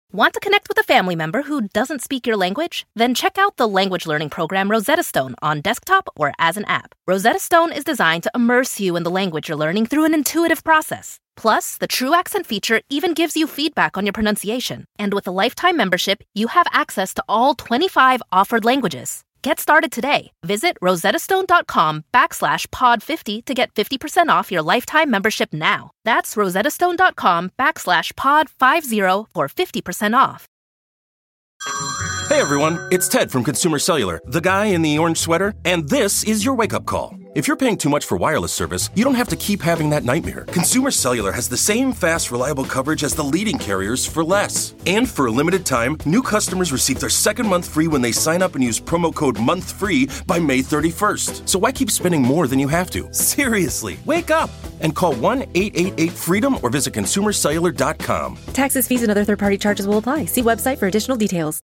Want to connect with a family member who doesn't speak your language? Then check out the language learning program Rosetta Stone on desktop or as an app. Rosetta Stone is designed to immerse you in the language you're learning through an intuitive process. Plus, the True Accent feature even gives you feedback on your pronunciation. And with a lifetime membership, you have access to all 25 offered languages. Get started today. Visit rosettastone.com/pod50 to get 50% off your lifetime membership now. That's rosettastone.com/pod50 for 50% off. Hey everyone, it's Ted from Consumer Cellular, the guy in the orange sweater, and this is your wake-up call. If you're paying too much for wireless service, you don't have to keep having that nightmare. Consumer Cellular has the same fast, reliable coverage as the leading carriers for less. And for a limited time, new customers receive their second month free when they sign up and use promo code MONTHFREE by May 31st. So why keep spending more than you have to? Seriously, wake up and call 1-888-FREEDOM or visit consumercellular.com. Taxes, fees, and other third-party charges will apply. See website for additional details.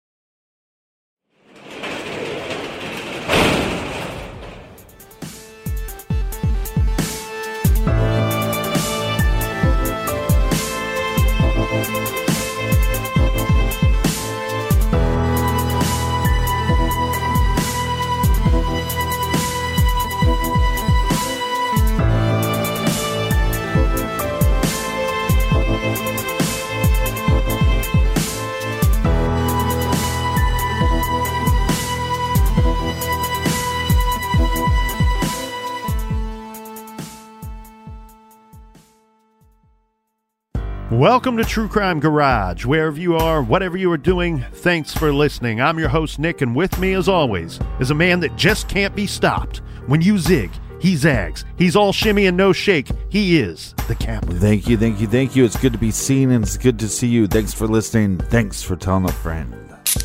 Welcome to True Crime Garage. Wherever you are, whatever you are doing, thanks for listening. I'm your host, Nick, and with me, as always, is a man that just can't be stopped. When you zig, he zags. He's all shimmy and no shake. He is the captain. Thank you. It's good to be seen, and it's good to see you. Thanks for listening. Thanks for telling a friend.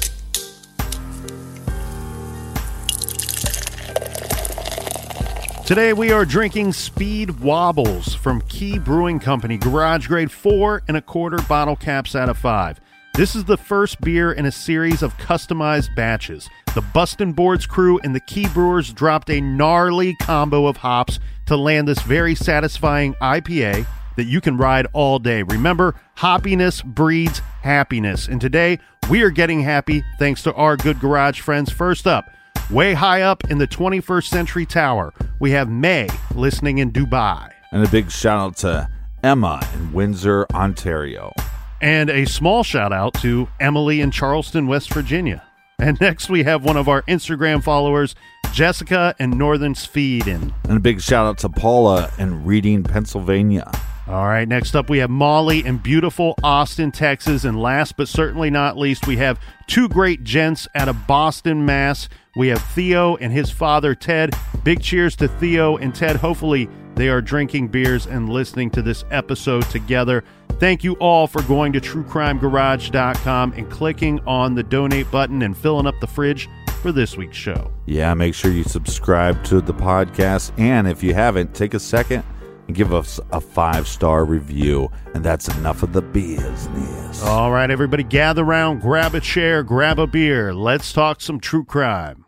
Today we are drinking Speed Wobbles from Key Brewing Company, garage grade 4 1/4 bottle caps out of 5. This is the first beer in a series of customized batches. The Bustin' Boards crew and the Key Brewers dropped a gnarly combo of hops to land this very satisfying IPA that you can ride all day. Remember, hoppiness breeds happiness. And today we are getting happy thanks to our good garage friends. First up, way high up in the 21st Century Tower, we have May listening in Dubai. And a big shout out to Emma in Windsor, Ontario. And a small shout out to Emily in Charleston, West Virginia. And next we have one of our Instagram followers, Jessica in Northern Sweden. And a big shout out to Paula in Reading, Pennsylvania. All right, next up we have Molly in beautiful Austin, Texas. And last but certainly not least, we have two great gents out of Boston, Mass. We have Theo and his father, Ted. Big cheers to Theo and Ted. Hopefully they are drinking beers and listening to this episode together. Thank you all for going to truecrimegarage.com and clicking on the donate button and filling up the fridge for this week's show. Yeah, make sure you subscribe to the podcast. And if you haven't, take a second and give us a 5-star review. And that's enough of the business. All right, everybody, gather around, grab a chair, grab a beer. Let's talk some true crime.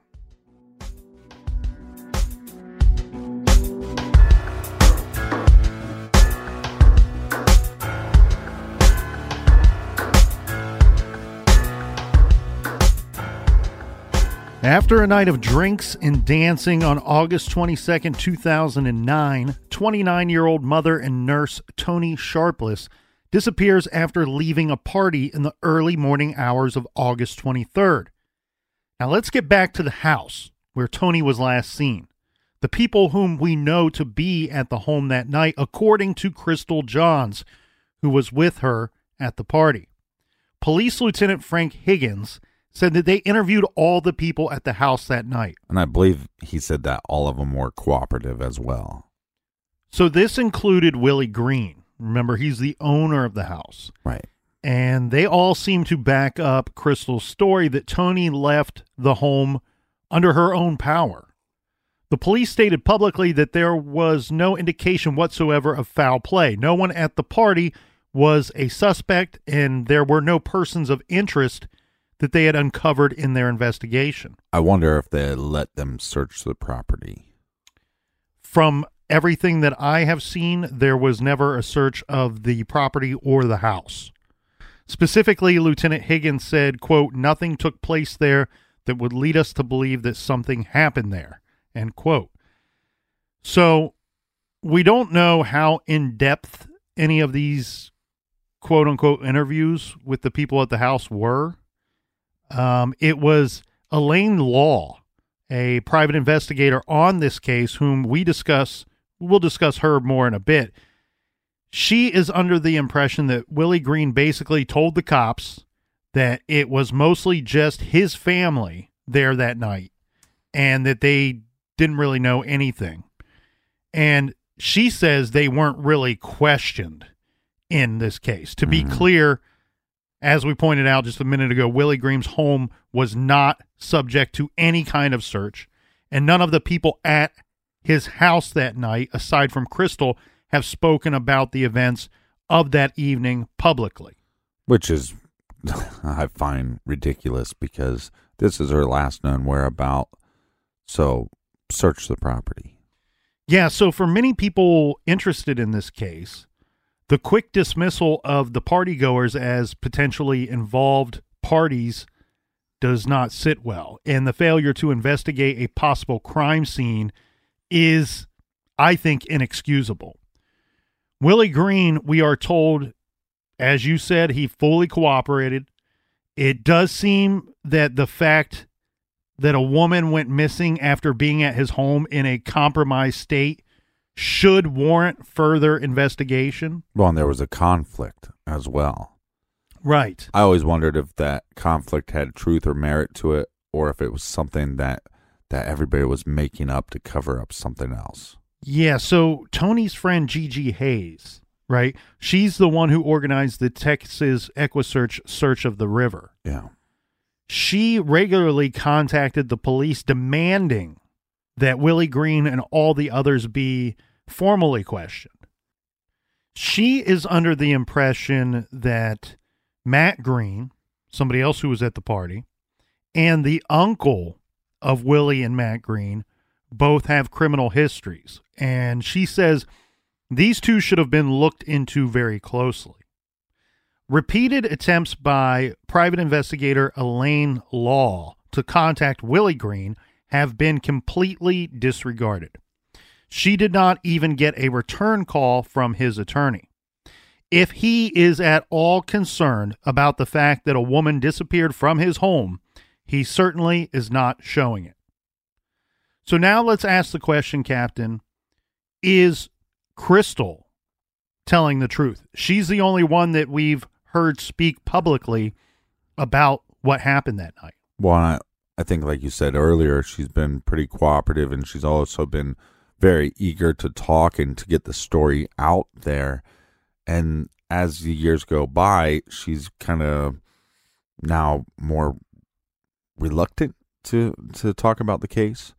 After a night of drinks and dancing on August 22nd, 2009, 29-year-old mother and nurse Toni Sharpless disappears after leaving a party in the early morning hours of August 23rd. Now let's get back to the house where Toni was last seen. The people whom we know to be at the home that night, according to Crystal Johns, who was with her at the party. Police Lieutenant Frank Higgins said that they interviewed all the people at the house that night. And I believe he said that all of them were cooperative as well. So this included Willie Green. Remember, he's the owner of the house. Right. And they all seem to back up Crystal's story that Toni left the home under her own power. The police stated publicly that there was no indication whatsoever of foul play. No one at the party was a suspect, and there were no persons of interest that they had uncovered in their investigation. I wonder if they let them search the property. From everything that I have seen, there was never a search of the property or the house. Specifically, Lieutenant Higgins said, quote, "Nothing took place there that would lead us to believe that something happened there," end quote. So we don't know how in-depth any of these quote-unquote interviews with the people at the house were. It was Elaine Law, a private investigator on this case, whom we'll discuss her more in a bit. She is under the impression that Willie Green basically told the cops that it was mostly just his family there that night and that they didn't really know anything. And she says they weren't really questioned in this case. To be clear, as we pointed out just a minute ago, Willie Green's home was not subject to any kind of search, and none of the people at his house that night, aside from Crystal, have spoken about the events of that evening publicly. Which is, I find ridiculous, because this is her last known whereabout, so search the property. Yeah, so for many people interested in this case, the quick dismissal of the partygoers as potentially involved parties does not sit well, and the failure to investigate a possible crime scene is, I think, inexcusable. Willie Green, we are told, as you said, he fully cooperated. It does seem that the fact that a woman went missing after being at his home in a compromised state should warrant further investigation. Well, and there was a conflict as well. Right. I always wondered if that conflict had truth or merit to it, or if it was something that everybody was making up to cover up something else. Yeah, so Tony's friend Gigi Hayes, right? She's the one who organized the Texas EquuSearch search of the river. Yeah. She regularly contacted the police demanding that Willie Green and all the others be formally questioned. She is under the impression that Matt Green, somebody else who was at the party, and the uncle of Willie and Matt Green both have criminal histories. And she says these two should have been looked into very closely. Repeated attempts by private investigator Elaine Law to contact Willie Green have been completely disregarded. She did not even get a return call from his attorney. If he is at all concerned about the fact that a woman disappeared from his home, he certainly is not showing it. So now let's ask the question, Captain, is Crystal telling the truth? She's the only one that we've heard speak publicly about what happened that night. Well, I think, like you said earlier, she's been pretty cooperative, and she's also been very eager to talk and to get the story out there. And as the years go by, she's kind of now more reluctant to talk about the case.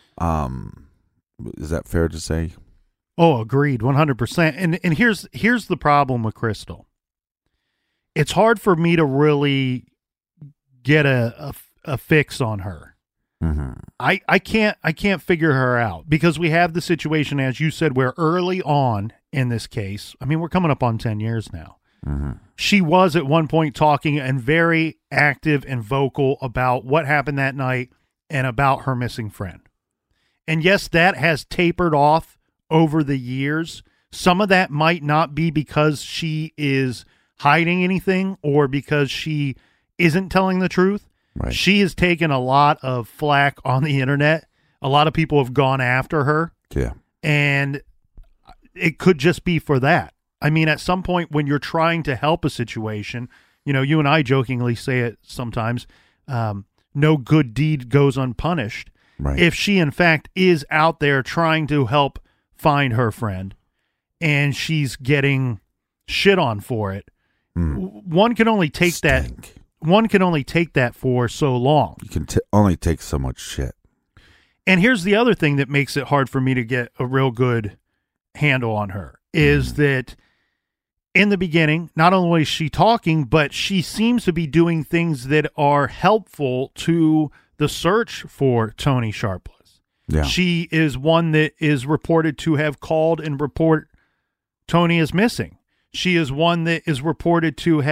Is that fair to say? Oh, agreed, 100%. And here's the problem with Crystal. It's hard for me to really get a fix on her. Mm-hmm. I can't figure her out, because we have the situation, as you said, where early on in this case, I mean, we're coming up on 10 years now. Mm-hmm. She was at one point talking and very active and vocal about what happened that night and about her missing friend. And yes, that has tapered off over the years. Some of that might not be because she is hiding anything or because she isn't telling the truth. Right. She has taken a lot of flack on the internet. A lot of people have gone after her. Yeah. And it could just be for that. I mean, at some point when you're trying to help a situation, you know, you and I jokingly say it sometimes, no good deed goes unpunished. Right. If she, in fact, is out there trying to help find her friend and she's getting shit on for it, one can only take Stink. One can only take that for so long. You can only take so much shit. And here's the other thing that makes it hard for me to get a real good handle on her is that in the beginning, not only is she talking, but she seems to be doing things that are helpful to the search for Tony Sharpless. Yeah. She is one that is reported to have called and report Tony is missing. She is one that is reported to have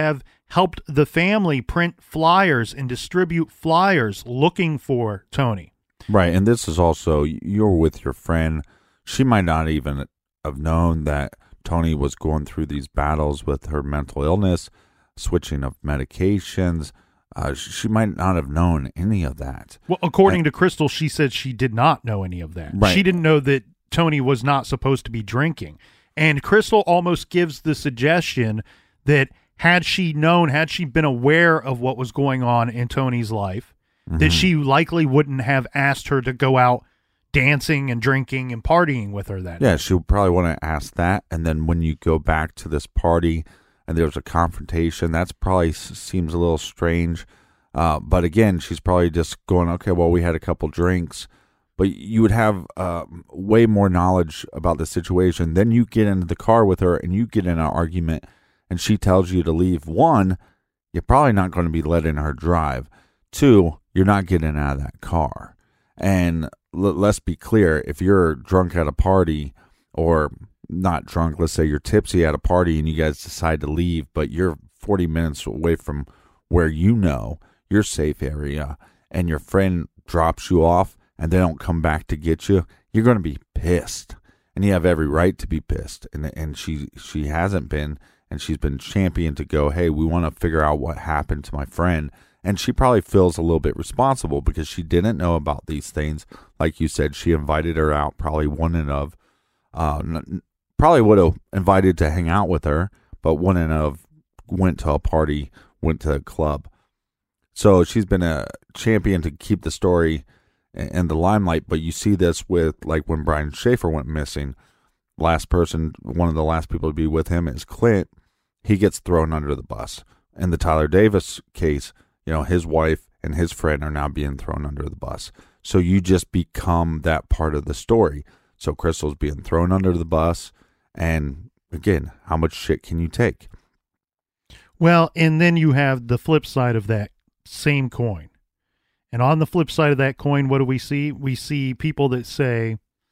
helped the family print flyers and distribute flyers looking for Tony. Right, and this is also, you're with your friend. She might not even have known that Tony was going through these battles with her mental illness, switching of medications. She might not have known any of that. Well, according to Crystal, she said she did not know any of that. Right. She didn't know that Tony was not supposed to be drinking. And Crystal almost gives the suggestion that had she known, had she been aware of what was going on in Tony's life, that she likely wouldn't have asked her to go out dancing and drinking and partying with her that Yeah, day. she would probably want to ask that. And then when you go back to this party and there's a confrontation, that's probably seems a little strange. But again, she's probably just going, okay, well, we had a couple drinks. But you would have way more knowledge about the situation. Then you get into the car with her and you get in an argument and she tells you to leave. One, you're probably not going to be letting her drive. Two, you're not getting out of that car. And let's be clear, if you're drunk at a party, or not drunk, let's say you're tipsy at a party and you guys decide to leave, but you're 40 minutes away from where you know your safe area and your friend drops you off and they don't come back to get you, you're going to be pissed. And you have every right to be pissed. And she hasn't been, and she's been championed to go, hey, we want to figure out what happened to my friend. And she probably feels a little bit responsible because she didn't know about these things. Like you said, she invited her out, probably wouldn't have, probably would have invited to hang out with her, but wouldn't have went to a party, went to a club. So she's been a champion to keep the story in the limelight. But you see this with, like, when Brian Schaefer went missing, one of the last people to be with him is Clint. He gets thrown under the bus. In the Tyler Davis case, his wife and his friend are now being thrown under the bus. So you just become that part of the story. So Crystal's being thrown under the bus. And again, how much shit can you take? Well, and then you have the flip side of that same coin. And on the flip side of that coin, what do we see? We see people that say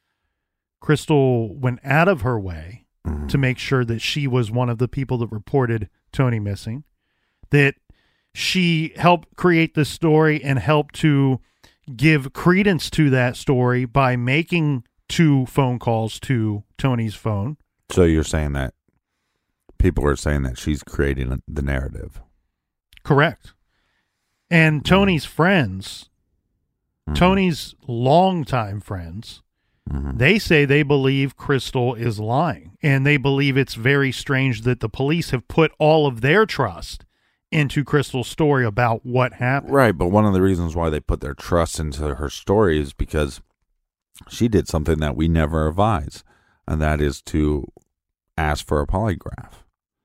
Crystal went out of her way to make sure that she was one of the people that reported Tony missing, that she helped create this story and helped to give credence to that story by making 2 phone calls to Tony's phone. So you're saying that people are saying that she's creating the narrative. Correct. And Tony's friends, Tony's longtime friends, they say they believe Crystal is lying. And they believe it's very strange that the police have put all of their trust into Crystal's story about what happened. Right, but one of the reasons why they put their trust into her story is because she did something that we never advise, and that is to ask for a polygraph.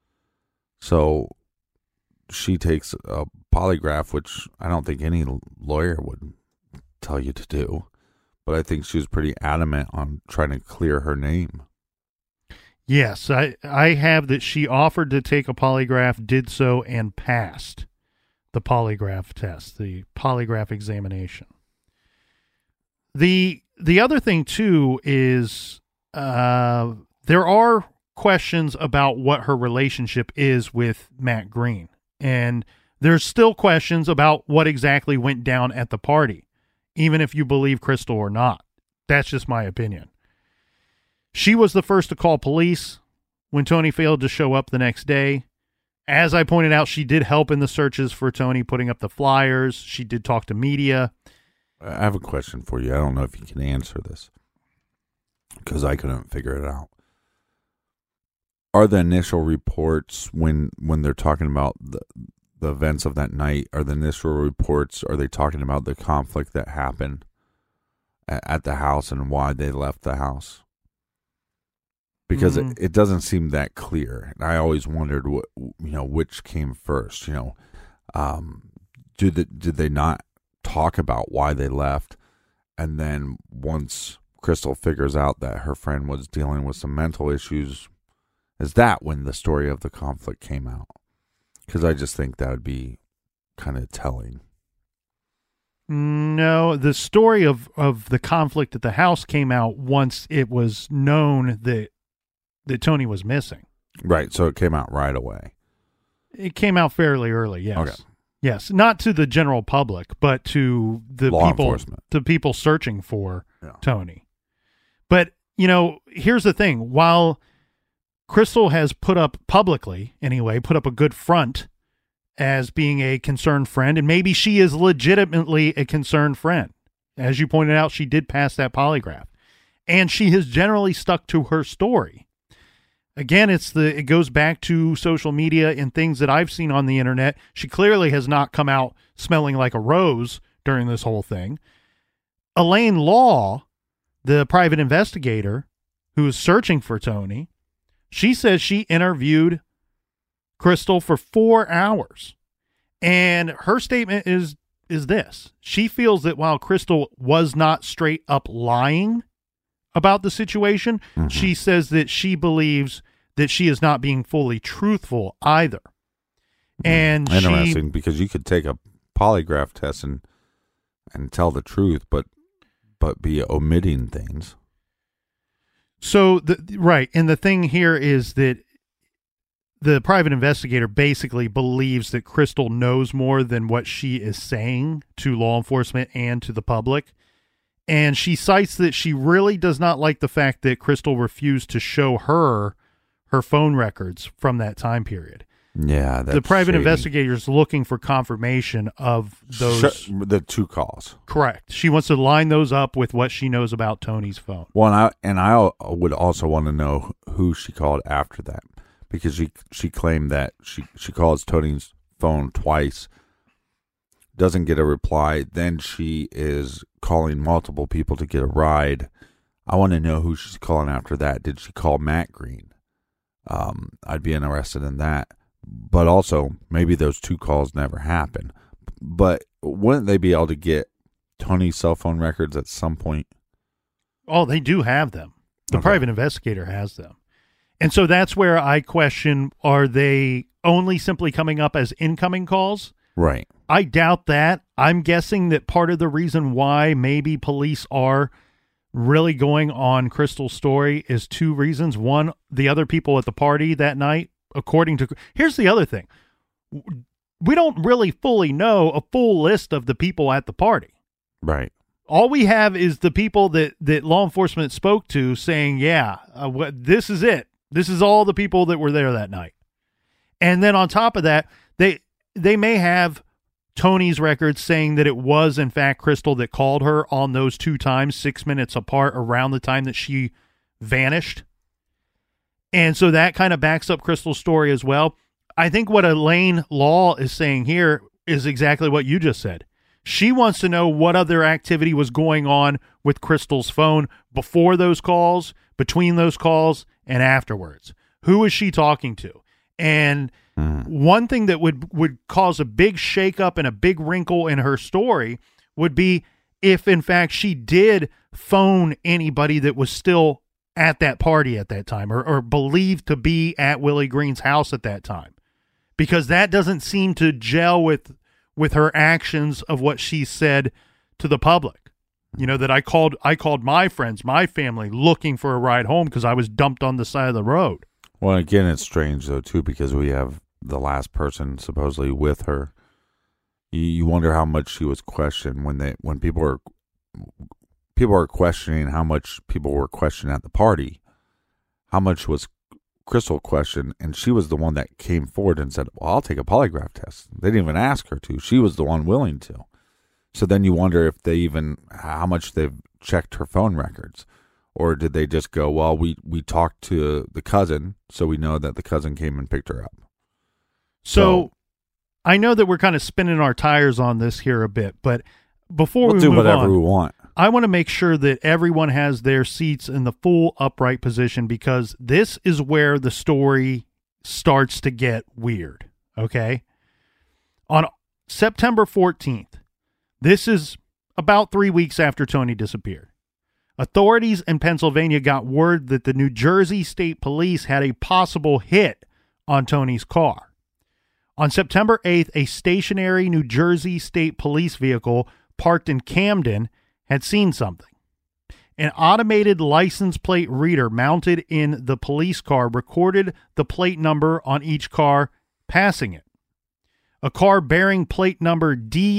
So she takes a polygraph, which I don't think any lawyer would tell you to do, but I think she was pretty adamant on trying to clear her name. Yes, I have that she offered to take a polygraph, did so, and passed the polygraph test, the polygraph examination. The other thing, too, is there are questions about what her relationship is with Matt Green. And there's still questions about what exactly went down at the party, even if you believe Crystal or not. That's just my opinion. She was the first to call police when Tony failed to show up the next day. As I pointed out, she did help in the searches for Tony, putting up the flyers. She did talk to media. I have a question for you. I don't know if you can answer this because I couldn't figure it out. Are the initial reports when they're talking about the events of that night, are the initial reports, are they talking about the conflict that happened at the house and why they left the house? Because it doesn't seem that clear. And I always wondered which came first. Did they not talk about why they left? And then once Crystal figures out that her friend was dealing with some mental issues, is that when the story of the conflict came out? Because I just think that would be kind of telling. No, the story of the conflict at the house came out once it was known that Tony was missing. Right, so it came out right away. It came out fairly early, yes. Okay. Yes, not to the general public, but to the Law people, enforcement. to people searching for Yeah. Tony. But, here's the thing. While Crystal has put up publicly, anyway, put up a good front as being a concerned friend, and maybe she is legitimately a concerned friend. As you pointed out, she did pass that polygraph. And she has generally stuck to her story. Again, it goes back to social media and things that I've seen on the internet. She clearly has not come out smelling like a rose during this whole thing. Elaine Law, the private investigator who is searching for Tony, she says she interviewed Crystal for 4 hours. And her statement is this. She feels that while Crystal was not straight up lying about the situation, she says that she believes that she is not being fully truthful either. And interesting, because you could take a polygraph test and tell the truth, but be omitting things. So right, and the thing here is that the private investigator basically believes that Crystal knows more than what she is saying to law enforcement and to the public. And she cites that she really does not like the fact that Crystal refused to show her phone records from that time period. Yeah, that's the private shady. investigator is looking for confirmation of those. The 2 calls. Correct. She wants to line those up with what she knows about Tony's phone. Well, I would also want to know who she called after that, because she claimed that she calls Tony's phone twice, doesn't get a reply, then she is calling multiple people to get a ride. I want to know who she's calling after that. Did she call Matt Green? I'd be interested in that. But also, maybe those 2 calls never happen. But wouldn't they be able to get Tony's cell phone records at some point? Oh, they do have them. The private investigator has them. And so that's where I question, are they only simply coming up as incoming calls? Right. I doubt that. I'm guessing that part of the reason why maybe police are really going on Crystal's story is 2 reasons. One, the other people at the party that night, here's the other thing. We don't really fully know a full list of the people at the party. Right. All we have is the people that law enforcement spoke to saying, this is it. This is all the people that were there that night. And then on top of that, they may have Tony's records saying that it was, in fact, Crystal that called her on those 2 times, 6 minutes apart, around the time that she vanished. And so that kind of backs up Crystal's story as well. I think what Elaine Law is saying here is exactly what you just said. She wants to know what other activity was going on with Crystal's phone before those calls, between those calls, and afterwards. Who is she talking to? And one thing that would cause a big shakeup and a big wrinkle in her story would be if, in fact, she did phone anybody that was still at that party at that time, or believed to be at Willie Green's house at that time, because that doesn't seem to gel with her actions of what she said to the public. That I called my friends, my family, looking for a ride home because I was dumped on the side of the road. Well, again, it's strange though too, because we have the last person supposedly with her. You wonder how much she was questioned when people are questioning how much people were questioned at the party. How much was Crystal questioned? And she was the one that came forward and said, "Well, I'll take a polygraph test." They didn't even ask her to. She was the one willing to. So then you wonder if how much they've checked her phone records, or did they just go, "Well, we talked to the cousin, so we know that the cousin came and picked her up." So I know that we're kind of spinning our tires on this here a bit, but before we'll we do move whatever on, we want. I want to make sure that everyone has their seats in the full upright position, because this is where the story starts to get weird, okay? On September 14th, this is about 3 weeks after Tony disappeared, authorities in Pennsylvania got word that the New Jersey State Police had a possible hit on Tony's car. On September 8th, a stationary New Jersey State Police vehicle parked in Camden had seen something. An automated license plate reader mounted in the police car recorded the plate number on each car passing it. a car bearing plate number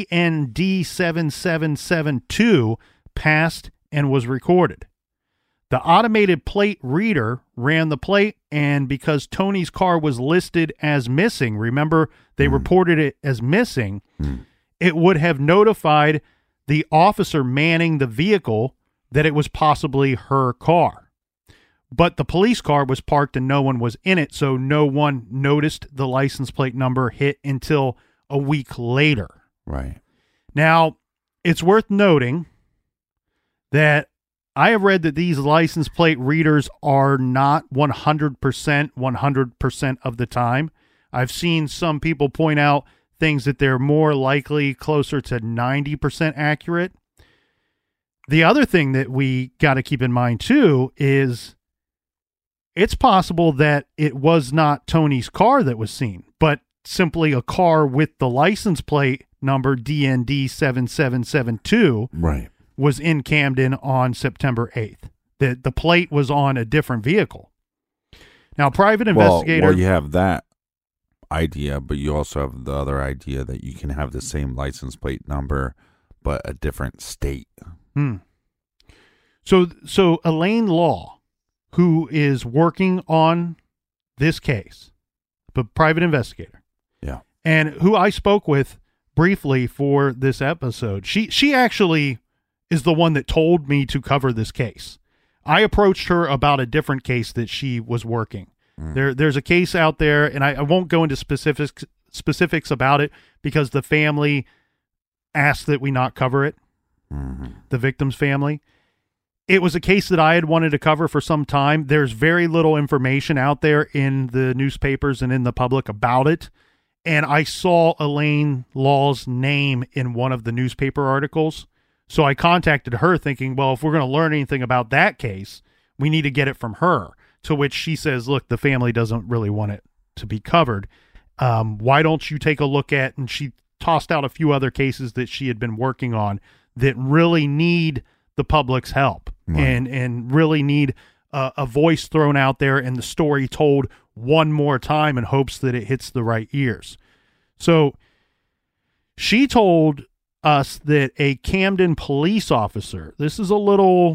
DND7772 passed and was recorded. The automated plate reader ran the plate, and because Tony's car was listed as missing, remember they reported it as missing, it would have notified the officer manning the vehicle that it was possibly her car. But the police car was parked and no one was in it, so no one noticed the license plate number hit until a week later. Right. Now, it's worth noting that I have read that these license plate readers are not 100% of the time. I've seen some people point out things that they're more likely closer to 90% accurate. The other thing that we got to keep in mind too is it's possible that it was not Tony's car that was seen, but simply a car with the license plate number DND7772 right. was in Camden on September 8th. The plate was on a different vehicle. Now, private investigator... Well, you have that idea, but you also have the other idea that you can have the same license plate number, but a different state. So Elaine Law, who is working on this case, but private investigator, yeah, and who I spoke with briefly for this episode, she actually is the one that told me to cover this case. I approached her about a different case that she was working. There's a case out there, and I won't go into specifics about it because the family asked that we not cover it, the victim's family. It was a case that I had wanted to cover for some time. There's very little information out there in the newspapers and in the public about it. And I saw Elaine Law's name in one of the newspaper articles. So I contacted her thinking, well, if we're going to learn anything about that case, we need to get it from her. To which she says, look, the family doesn't really want it to be covered. Why don't you take a look at, and she tossed out a few other cases that she had been working on that really need the public's help and really need a voice thrown out there and the story told one more time in hopes that it hits the right ears. So she told us that a Camden police officer, this is a little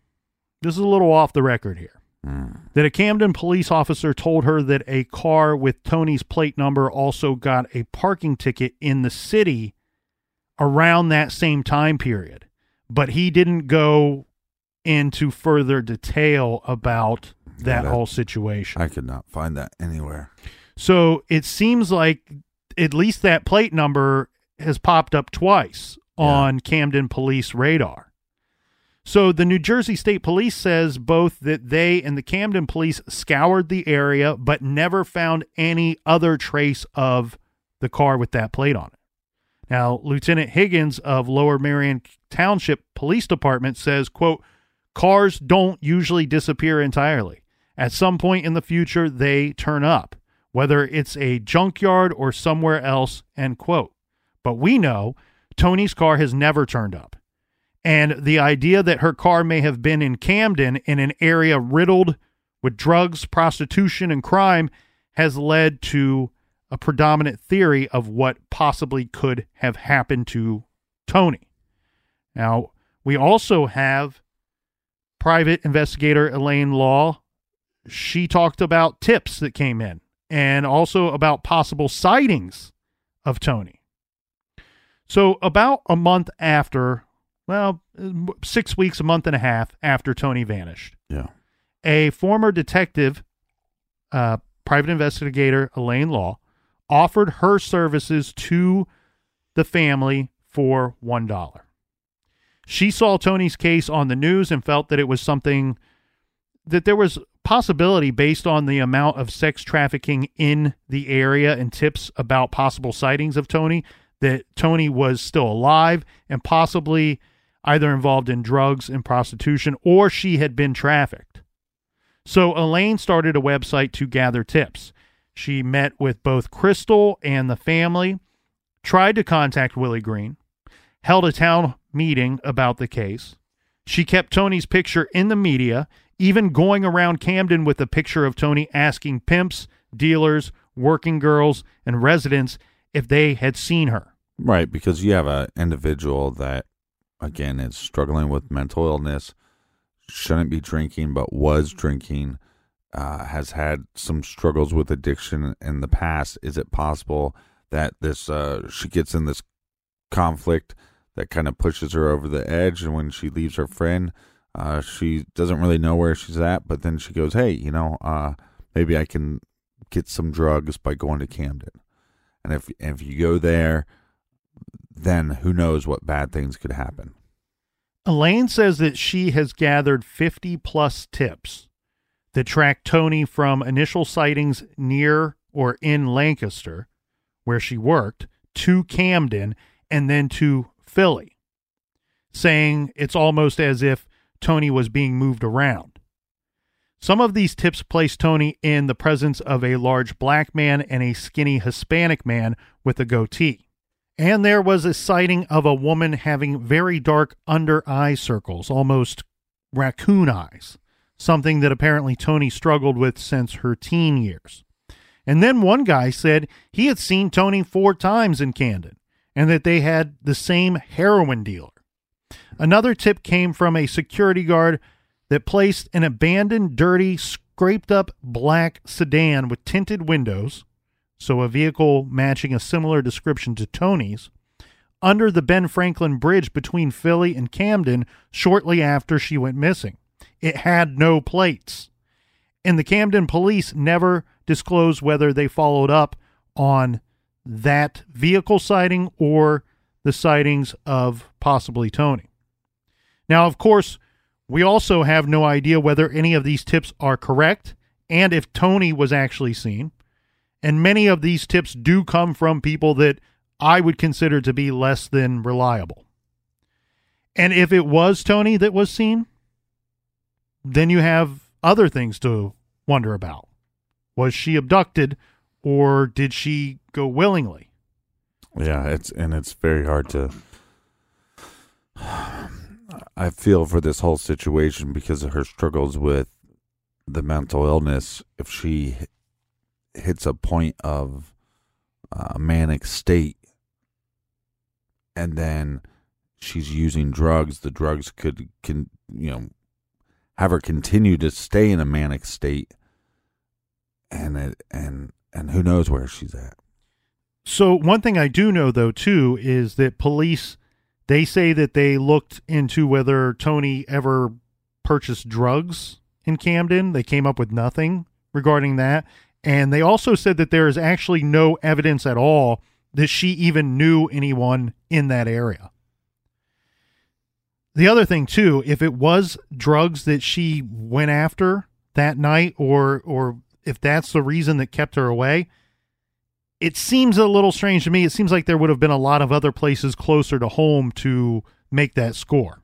off the record here, that a Camden police officer told her that a car with Tony's plate number also got a parking ticket in the city around that same time period. But he didn't go into further detail about that whole situation. I could not find that anywhere. So it seems like at least that plate number has popped up twice on Camden police radar. So the New Jersey State Police says both that they and the Camden police scoured the area but never found any other trace of the car with that plate on it. Now, Lieutenant Higgins of Lower Merion Township Police Department says, quote, cars don't usually disappear entirely. At some point in the future, they turn up, whether it's a junkyard or somewhere else, end quote. But we know Tony's car has never turned up. And the idea that her car may have been in Camden in an area riddled with drugs, prostitution, and crime has led to a predominant theory of what possibly could have happened to Tony. Now, we also have private investigator Elaine Law. She talked about tips that came in and also about possible sightings of Tony. So about a month after, 6 weeks, a month and a half after Tony vanished, a former detective, private investigator Elaine Law, offered her services to the family for $1. She saw Tony's case on the news and felt that it was something that there was possibility based on the amount of sex trafficking in the area and tips about possible sightings of Tony, that Tony was still alive and possibly either involved in drugs and prostitution or she had been trafficked. So Elaine started a website to gather tips. She met with both Crystal and the family, tried to contact Willie Green, held a town meeting about the case. She kept Tony's picture in the media, even going around Camden with a picture of Tony asking pimps, dealers, working girls, and residents if they had seen her. Right, because you have an individual that, again, is struggling with mental illness, shouldn't be drinking, but was drinking, has had some struggles with addiction in the past. Is it possible that this she gets in this conflict that kind of pushes her over the edge, and when she leaves her friend, she doesn't really know where she's at, but then she goes, hey, maybe I can get some drugs by going to Camden. And if you go there, then who knows what bad things could happen. Elaine says that she has gathered 50-plus tips that track Tony from initial sightings near or in Lancaster, where she worked, to Camden, and then to Philly, saying it's almost as if Tony was being moved around. Some of these tips place Tony in the presence of a large black man and a skinny Hispanic man with a goatee. And there was a sighting of a woman having very dark under-eye circles, almost raccoon eyes, something that apparently Tony struggled with since her teen years. And then one guy said he had seen Tony 4 times in Camden, and that they had the same heroin dealer. Another tip came from a security guard that placed an abandoned, dirty, scraped-up black sedan with tinted windows, so a vehicle matching a similar description to Tony's, under the Ben Franklin Bridge between Philly and Camden shortly after she went missing. It had no plates. And the Camden police never disclosed whether they followed up on that vehicle sighting or the sightings of possibly Tony. Now, of course, we also have no idea whether any of these tips are correct and if Tony was actually seen. And many of these tips do come from people that I would consider to be less than reliable. And if it was Tony that was seen, then you have other things to wonder about. Was she abducted, or did she go willingly? Yeah, it's very hard to... I feel for this whole situation because of her struggles with the mental illness. If she hits a point of manic state and then she's using drugs, the drugs can have her continue to stay in a manic state, and who knows where she's at. So one thing I do know, though, too, is that police, they say that they looked into whether Tony ever purchased drugs in Camden. They came up with nothing regarding that. And they also said that there is actually no evidence at all that she even knew anyone in that area. The other thing, too, if it was drugs that she went after that night, or if that's the reason that kept her away, it seems a little strange to me. It seems like there would have been a lot of other places closer to home to make that score.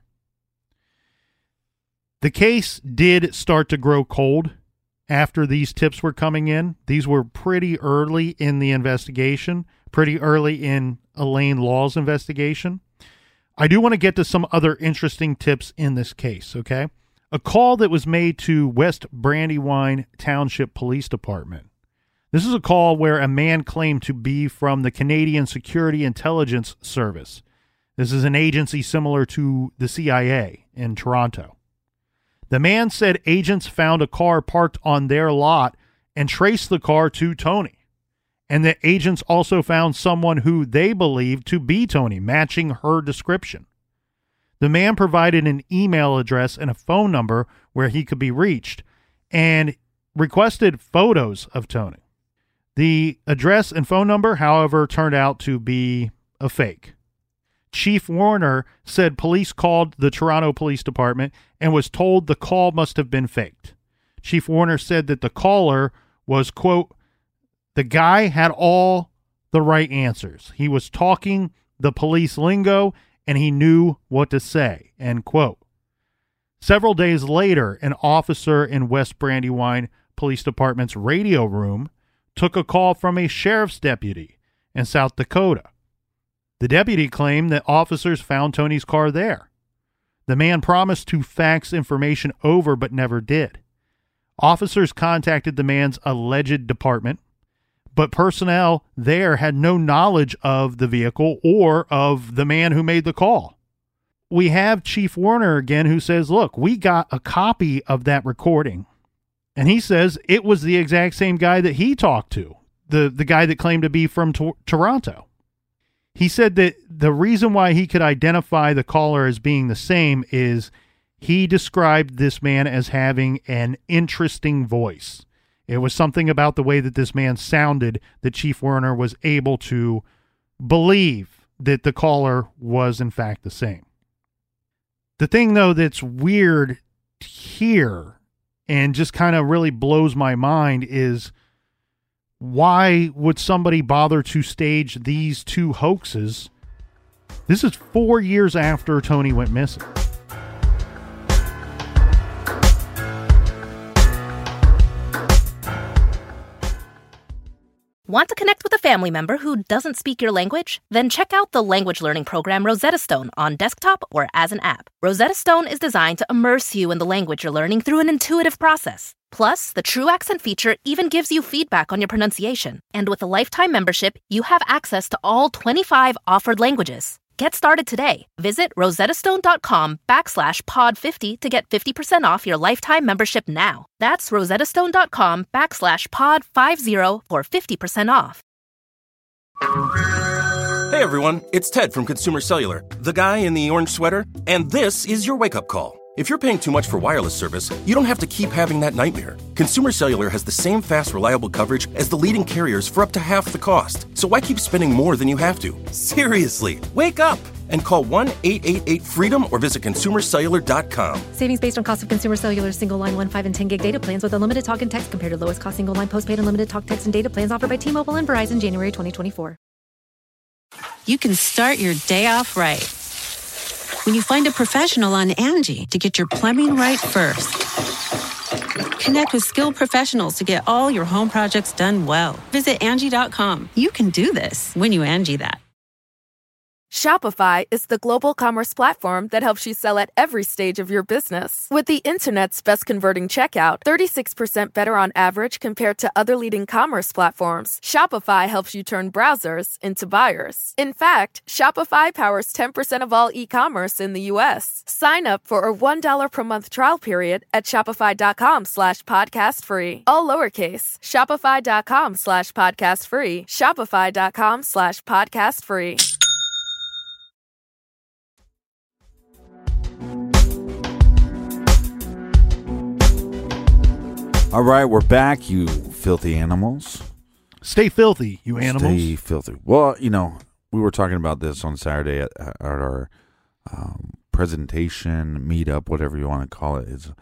The case did start to grow cold after these tips were coming in. These were pretty early in the investigation, pretty early in Elaine Law's investigation. I do want to get to some other interesting tips in this case, okay? A call that was made to West Brandywine Township Police Department. This is a call where a man claimed to be from the Canadian Security Intelligence Service. This is an agency similar to the CIA in Toronto. The man said agents found a car parked on their lot and traced the car to Tony, and that agents also found someone who they believed to be Tony, matching her description. The man provided an email address and a phone number where he could be reached and requested photos of Tony. The address and phone number, however, turned out to be a fake. Chief Warner said police called the Toronto Police Department and was told the call must have been faked. Chief Warner said that the caller was, quote, the guy had all the right answers. He was talking the police lingo and he knew what to say, end quote. Several days later, an officer in West Brandywine Police Department's radio room took a call from a sheriff's deputy in South Dakota. The deputy claimed that officers found Tony's car there. The man promised to fax information over but never did. Officers contacted the man's alleged department, but personnel there had no knowledge of the vehicle or of the man who made the call. We have Chief Warner again, who says, look, we got a copy of that recording. And he says it was the exact same guy that he talked to, the guy that claimed to be from Toronto. He said that the reason why he could identify the caller as being the same is he described this man as having an interesting voice. It was something about the way that this man sounded that Chief Werner was able to believe that the caller was in fact the same. The thing, though, that's weird here and just kind of really blows my mind is why would somebody bother to stage these two hoaxes? This is 4 years after Tony went missing. Want to connect with a family member who doesn't speak your language? Then check out the language learning program Rosetta Stone on desktop or as an app. Rosetta Stone is designed to immerse you in the language you're learning through an intuitive process. Plus, the True Accent feature even gives you feedback on your pronunciation. And with a lifetime membership, you have access to all 25 offered languages. Get started today. Visit rosettastone.com/pod50 to get 50% off your lifetime membership now. That's rosettastone.com/pod50 for 50% off. Hey everyone, it's Ted from Consumer Cellular, the guy in the orange sweater, and this is your wake-up call. If you're paying too much for wireless service, you don't have to keep having that nightmare. Consumer Cellular has the same fast, reliable coverage as the leading carriers for up to half the cost. So why keep spending more than you have to? Seriously, wake up and call 1-888-FREEDOM or visit consumercellular.com. Savings based on cost of Consumer Cellular single line 1, 5, and 10 gig data plans with unlimited talk and text compared to lowest cost single line postpaid unlimited talk, text, and data plans offered by T-Mobile and Verizon January 2024. You can start your day off right when you find a professional on Angie to get your plumbing right first. Connect with skilled professionals to get all your home projects done well. Visit Angie.com. You can do this when you Angie that. Shopify is the global commerce platform that helps you sell at every stage of your business. With the internet's best converting checkout, 36% better on average compared to other leading commerce platforms, Shopify helps you turn browsers into buyers. In fact, Shopify powers 10% of all e-commerce in the U.S. Sign up for a $1 per month trial period at shopify.com/podcast free. All lowercase, shopify.com/podcast free, shopify.com/podcast free. All right, we're back, you filthy animals. Stay filthy, you animals. Stay filthy. Well, you know, we were talking about this on Saturday at our presentation, meetup, whatever you want to call it. Is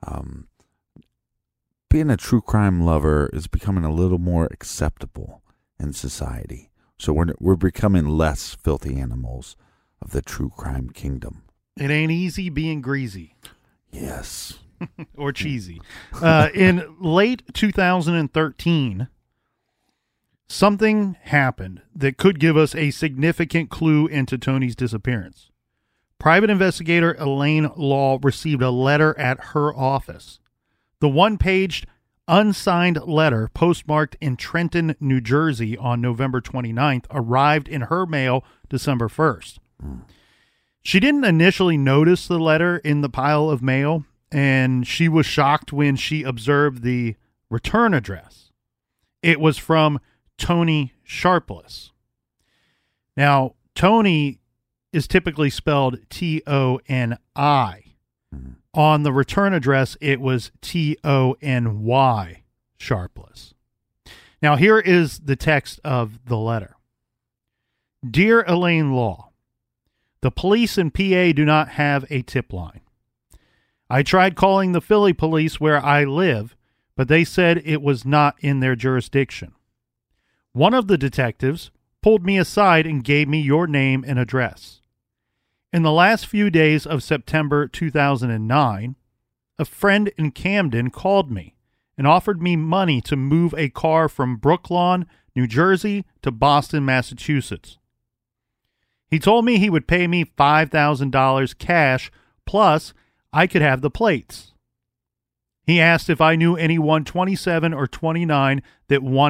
being a true crime lover is becoming a little more acceptable in society. So we're becoming less filthy animals of the true crime kingdom. It ain't easy being greasy. Yes. Or cheesy. In late 2013, something happened that could give us a significant clue into Tony's disappearance. Private investigator Elaine Law received a letter at her office. The one-paged, unsigned letter postmarked in Trenton, New Jersey on November 29th arrived in her mail December 1st. She didn't initially notice the letter in the pile of mail, and she was shocked when she observed the return address. It was from Tony Sharpless. Now, Tony is typically spelled Tony. On the return address, it was Tony Sharpless. Now, here is the text of the letter. Dear Elaine Law, the police in PA do not have a tip line. I tried calling the Philly police where I live, but they said it was not in their jurisdiction. One of the detectives pulled me aside and gave me your name and address. In the last few days of September 2009, a friend in Camden called me and offered me money to move a car from Brooklawn, New Jersey to Boston, Massachusetts. He told me he would pay me $5,000 cash, plus I could have the plates. He asked if I knew anyone 27 or 29 that wanted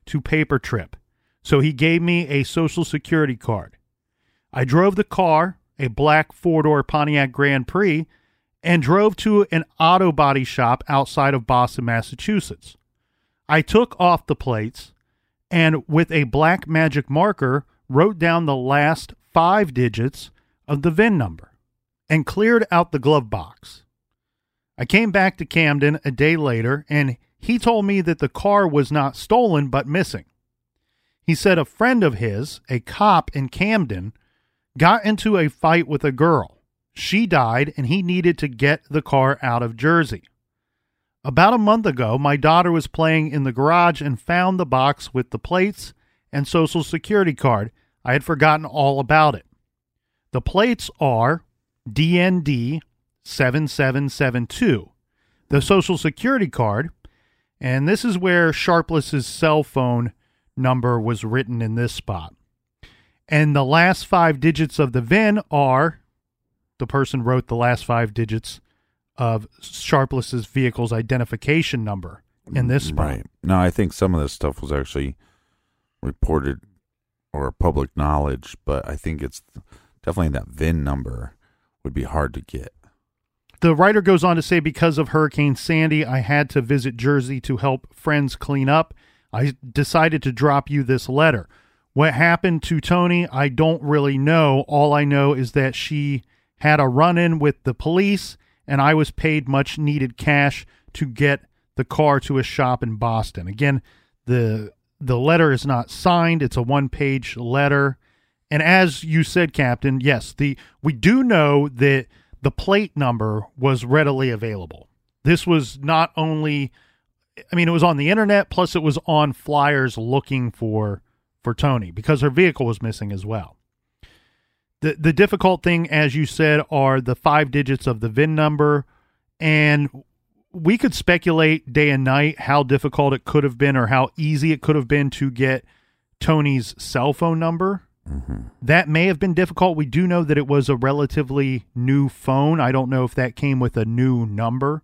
to paper trip, so he gave me a Social Security card. I drove the car, a black four-door Pontiac Grand Prix, and drove to an auto body shop outside of Boston, Massachusetts. I took off the plates and with a black magic marker wrote down the last 5 digits of the VIN number and cleared out the glove box. I came back to Camden a day later, and he told me that the car was not stolen but missing. He said a friend of his, a cop in Camden, got into a fight with a girl. She died, and he needed to get the car out of Jersey. About a month ago, my daughter was playing in the garage and found the box with the plates and Social Security card. I had forgotten all about it. The plates are DND 7772. The Social Security card, and this is where Sharpless's cell phone number was written in this spot. And the last 5 digits of the VIN are, the person wrote the last 5 digits of Sharpless's vehicle's identification number in this spot. Right. No, I think some of this stuff was actually reported or public knowledge, but I think it's definitely that VIN number would be hard to get. The writer goes on to say, because of Hurricane Sandy, I had to visit Jersey to help friends clean up. I decided to drop you this letter. What happened to Tony, I don't really know. All I know is that she had a run-in with the police, and I was paid much needed cash to get the car to a shop in Boston. Again, the letter is not signed. It's a 1-page letter. And as you said, Captain, yes, we do know that the plate number was readily available. This was not only, it was on the internet, plus it was on flyers looking for Tony, because her vehicle was missing as well. The difficult thing, as you said, are the 5 digits of the VIN number, and we could speculate day and night how difficult it could have been or how easy it could have been to get Tony's cell phone number. Mm-hmm. That may have been difficult. We do know that it was a relatively new phone. I don't know if that came with a new number.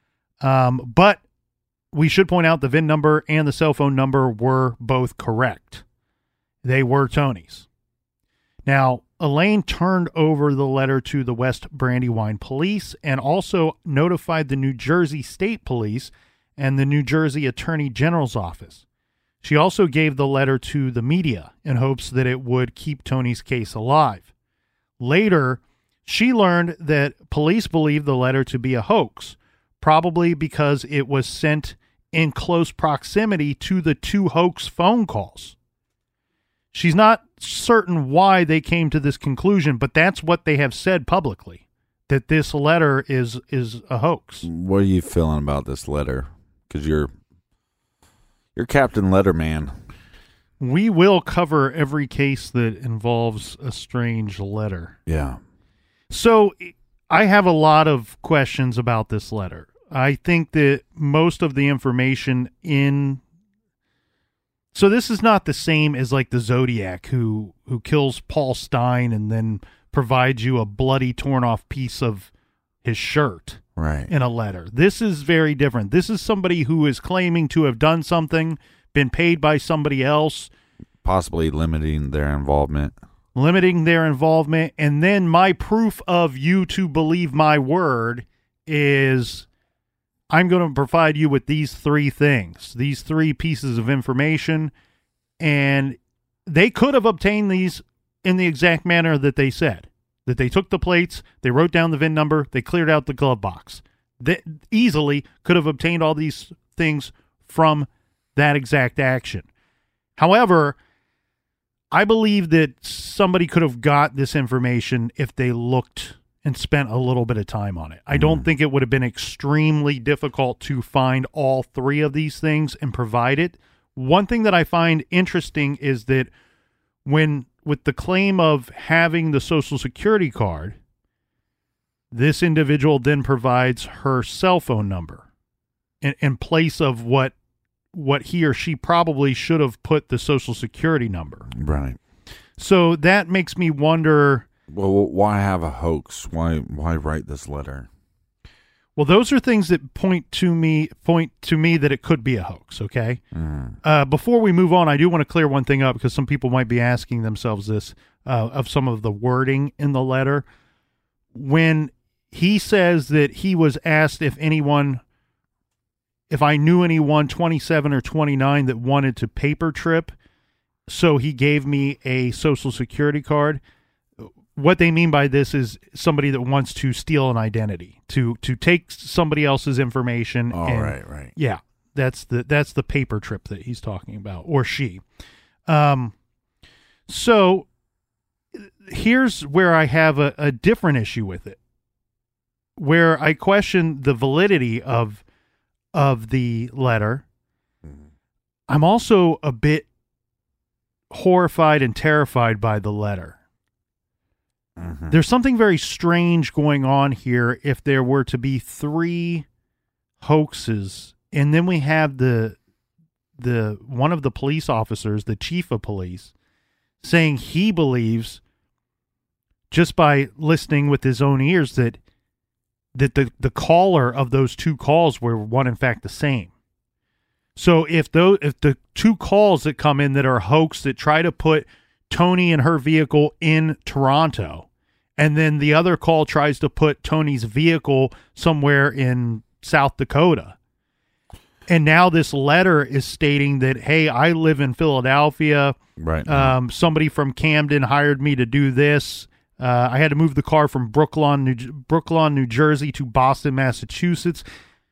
But we should point out the VIN number and the cell phone number were both correct. They were Tony's. Now, Elaine turned over the letter to the West Brandywine Police and also notified the New Jersey State Police and the New Jersey Attorney General's office. She also gave the letter to the media in hopes that it would keep Tony's case alive. Later, she learned that police believed the letter to be a hoax, probably because it was sent in close proximity to the 2 hoax phone calls. She's not certain why they came to this conclusion, but that's what they have said publicly, that this letter is a hoax. What are you feeling about this letter? Because you're Captain Letterman. We will cover every case that involves a strange letter. Yeah. So I have a lot of questions about this letter. I think that most of the information so this is not the same as like the Zodiac who kills Paul Stein and then provides you a bloody torn off piece of his shirt. Right. In a letter. This is very different. This is somebody who is claiming to have done something, been paid by somebody else. Possibly limiting their involvement. And then my proof of you to believe my word is I'm going to provide you with these 3 things, these 3 pieces of information. And they could have obtained these in the exact manner that they said. That they took the plates, they wrote down the VIN number, they cleared out the glove box. They easily could have obtained all these things from that exact action. However, I believe that somebody could have got this information if they looked and spent a little bit of time on it. I don't think it would have been extremely difficult to find all 3 of these things and provide it. One thing that I find interesting is that with the claim of having the Social Security card, this individual then provides her cell phone number in place of what he or she probably should have put the Social Security number. Right. So that makes me wonder. Well, why have a hoax? Why write this letter? Well, those are things that point to me that it could be a hoax, okay? Before we move on, I do want to clear one thing up because some people might be asking themselves this of some of the wording in the letter. When he says that he was asked if I knew anyone 27 or 29 that wanted to paper trip, so he gave me a Social Security card. What they mean by this is somebody that wants to steal an identity, to take somebody else's information. Oh, and, right. Yeah, that's the paper trip that he's talking about, or she. So here's where I have a different issue with it, where I question the validity of the letter. I'm also a bit horrified and terrified by the letter. There's something very strange going on here if there were to be 3 hoaxes, and then we have the one of the police officers, the chief of police, saying he believes, just by listening with his own ears, that the caller of those 2 calls were one in fact the same. So if the 2 calls that come in that are hoax that try to put Tony and her vehicle in Toronto, and then the other call tries to put Tony's vehicle somewhere in South Dakota, and now this letter is stating that, hey, I live in Philadelphia. Right. Somebody from Camden hired me to do this. I had to move the car from Brooklyn, New Jersey to Boston, Massachusetts.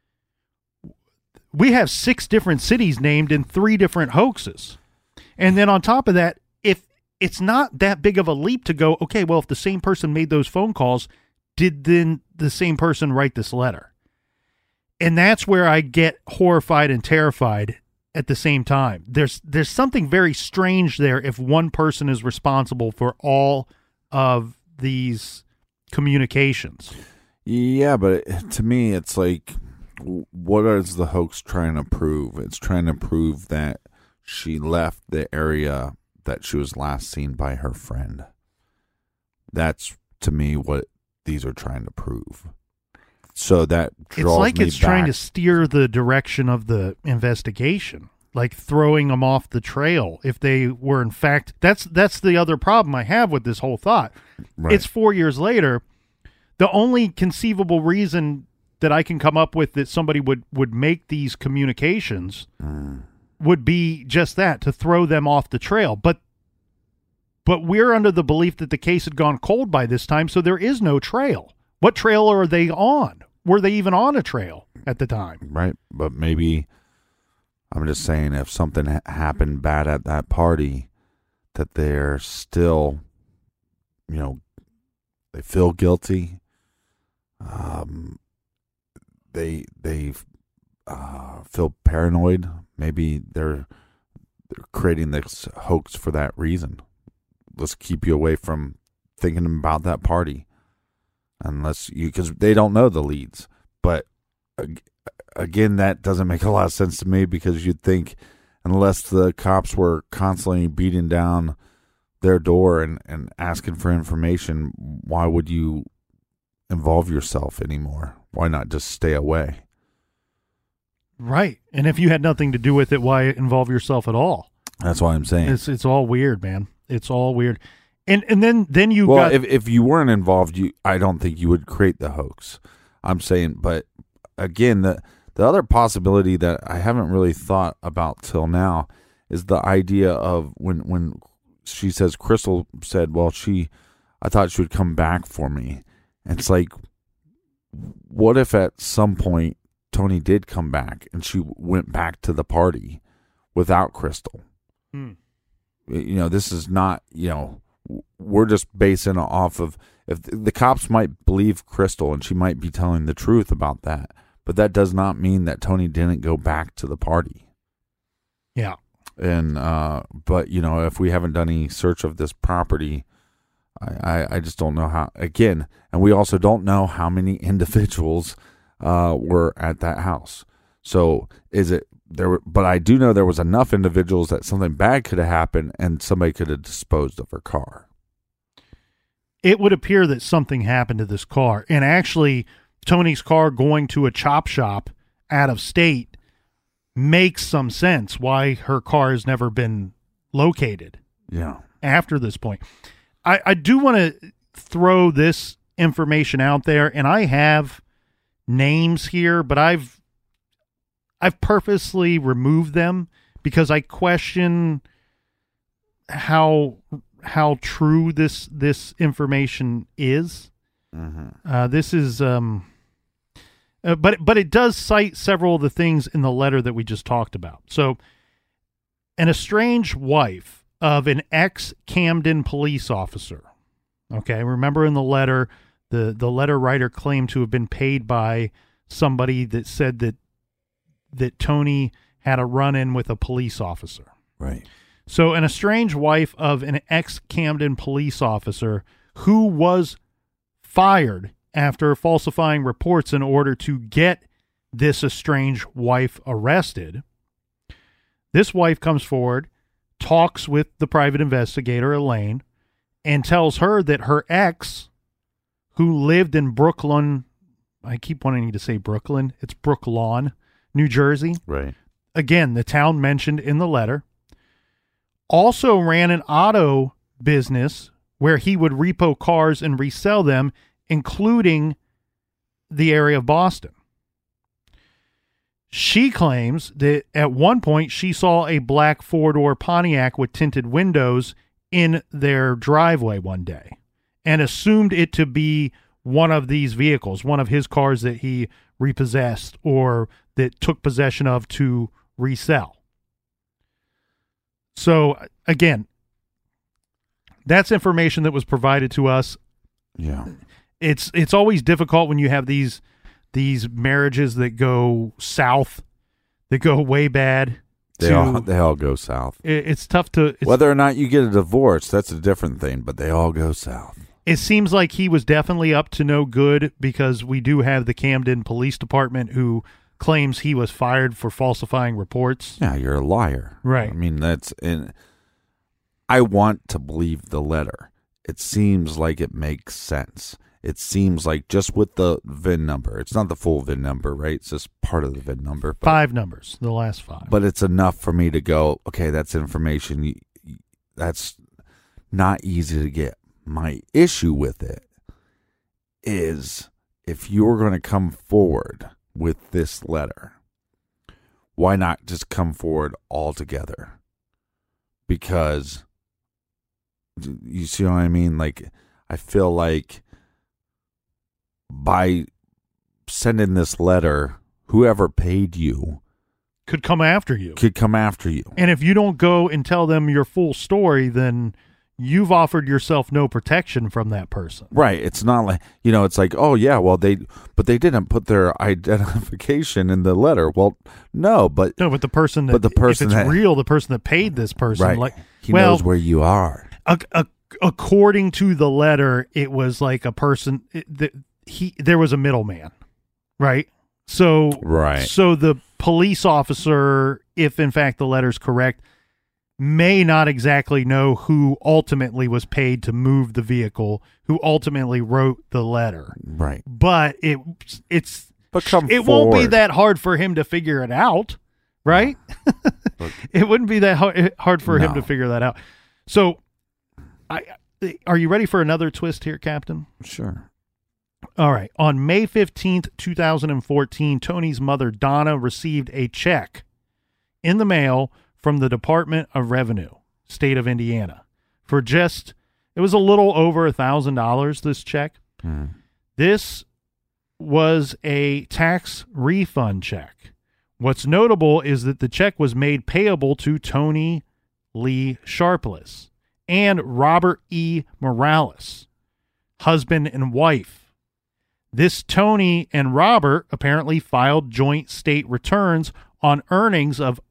We have 6 different cities named in 3 different hoaxes. And then on top of that, if it's not that big of a leap to go, okay, well, if the same person made those phone calls, did then the same person write this letter? And that's where I get horrified and terrified at the same time. There's something very strange there if one person is responsible for all of these communications. Yeah, but to me, it's like, what is the hoax trying to prove? It's trying to prove that she left the area that she was last seen by her friend. That's, to me, what these are trying to prove. So that draws it's like me it's back. trying to steer the direction of the investigation, like throwing them off the trail. If they were, in fact, that's the other problem I have with this whole thought. Right. It's 4 years later. The only conceivable reason that I can come up with that somebody would make these communications would be just that, to throw them off the trail. But we're under the belief that the case had gone cold by this time, so there is no trail. What trail are they on? Were they even on a trail at the time? Right. But maybe, I'm just saying, if something happened bad at that party, that they're still, they feel guilty. They feel paranoid. Maybe they're creating this hoax for that reason. Let's keep you away from thinking about that party, because they don't know the leads. But again, that doesn't make a lot of sense to me, because you'd think, unless the cops were constantly beating down their door and asking for information, why would you involve yourself anymore? Why not just stay away? Right. And if you had nothing to do with it, why involve yourself at all? That's what I'm saying. It's all weird, man. It's all weird. And then you got... Well, if you weren't involved, I don't think you would create the hoax. I'm saying, but again, the other possibility that I haven't really thought about till now is the idea of when she says, Crystal said, well, I thought she would come back for me. And it's like, what if at some point Tony did come back and she went back to the party without Crystal? This is not, we're just basing it off of, if the cops might believe Crystal and she might be telling the truth about that, but that does not mean that Tony didn't go back to the party. Yeah. And, but if we haven't done any search of this property, I just don't know how, again, and we also don't know how many individuals were at that house. So but I do know there was enough individuals that something bad could have happened and somebody could have disposed of her car. It would appear that something happened to this car. And actually, Tony's car going to a chop shop out of state makes some sense why her car has never been located. Yeah. After this point. I do want to throw this information out there, and I have names here, but I've purposely removed them because I question how true this information is. This is but it does cite several of the things in the letter that we just talked about. So, an estranged wife of an ex-Camden police officer. Okay, remember in the letter, the letter writer claimed to have been paid by somebody that said that Tony had a run-in with a police officer. Right. So an estranged wife of an ex-Camden police officer who was fired after falsifying reports in order to get this estranged wife arrested. This wife comes forward, talks with the private investigator, Elaine, and tells her that her ex, who lived in Brooklyn, I keep wanting to say Brooklyn, it's Brooklawn, New Jersey. Right. Again, the town mentioned in the letter, also ran an auto business where he would repo cars and resell them, including the area of Boston. She claims that at one point she saw a black four-door Pontiac with tinted windows in their driveway one day and assumed it to be one of these vehicles, one of his cars that he repossessed or that took possession of to resell. So, again, that's information that was provided to us. Yeah. It's always difficult when you have these marriages that go south, that go way bad. They all go south. It's tough to... Whether or not you get a divorce, that's a different thing, but they all go south. It seems like he was definitely up to no good because we do have the Camden Police Department who claims he was fired for falsifying reports. Yeah, you're a liar. Right. I mean, I want to believe the letter. It seems like it makes sense. It seems like just with the VIN number, it's not the full VIN number, right? It's just part of the VIN number. 5 numbers, the last 5. But it's enough for me to go, okay, that's information. That's not easy to get. My issue with it is if you're going to come forward with this letter, why not just come forward altogether? Because, you see what I mean? Like, I feel like by sending this letter, whoever paid you could come after you. And if you don't go and tell them your full story, then you've offered yourself no protection from that person. Right. It's not like, it's like, oh yeah, well they didn't put their identification in the letter. Well, no, but the person that, if it's real, the person that paid this person, right, like, he knows where you are. According to the letter, it was like a person there was a middleman, right? So the police officer, if in fact the letter's correct, may not exactly know who ultimately was paid to move the vehicle, who ultimately wrote the letter. Right. But it won't be that hard for him to figure it out, right? It wouldn't be that hard for him to figure that out. So, are you ready for another twist here, Captain? Sure. All right. On May 15th, 2014, Tony's mother, Donna, received a check in the mail from the Department of Revenue, state of Indiana, for it was a little over $1,000, this check. This was a tax refund check. What's notable is that the check was made payable to Tony Lee Sharpless and Robert E. Morales, husband and wife. This Tony and Robert apparently filed joint state returns on earnings of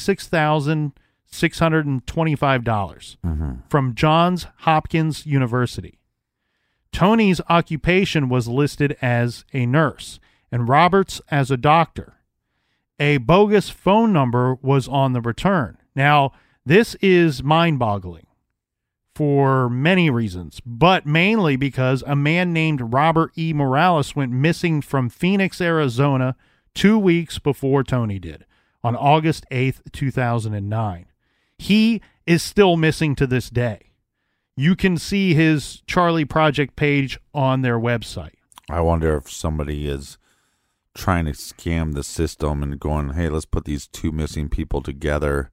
$46,625 from Johns Hopkins University. Tony's occupation was listed as a nurse and Robert's as a doctor. A bogus phone number was on the return. Now, this is mind-boggling for many reasons, but mainly because a man named Robert E. Morales went missing from Phoenix, Arizona 2 weeks before Tony did, on August 8th, 2009. He is still missing to this day. You can see his Charlie Project page on their website. I wonder if somebody is trying to scam the system and going, hey, let's put these two missing people together.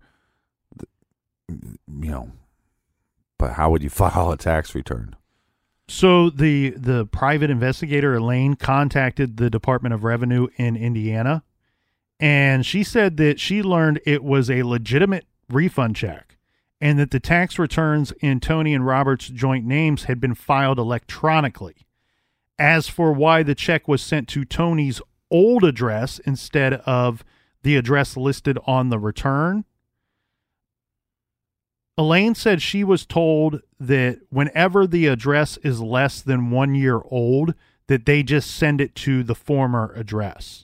But how would you file a tax return? So the private investigator, Elaine, contacted the Department of Revenue in Indiana, and she said that she learned it was a legitimate refund check and that the tax returns in Tony and Robert's joint names had been filed electronically. As for why the check was sent to Tony's old address instead of the address listed on the return, Elaine said she was told that whenever the address is less than 1 year old, that they just send it to the former address.